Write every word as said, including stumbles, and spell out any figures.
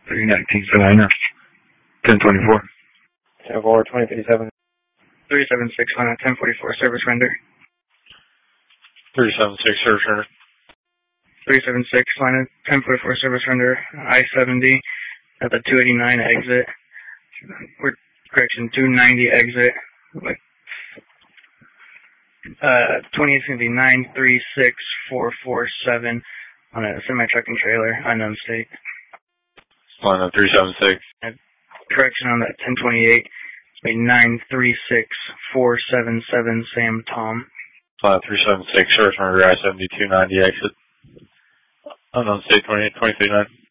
three nineteen Savannah, ten twenty-four. ten four, twenty fifty-seven. three seven six, line at ten forty-four, service render. three seven six, service render. three seven six, line at ten forty-four, service render. I seventy at the two eighty-nine exit. We're, correction, two ninety exit. Like, uh, twenty is going to be nine three six four four seven on a semi-truck and trailer, unknown state. Line at three seven six. And correction on that ten twenty-eight. It's going to be nine three six four seven seven, Sam Tom. Line three seven six, service render, I seventy two ninety exit. Unknown state, twenty-eight, twenty-three nine.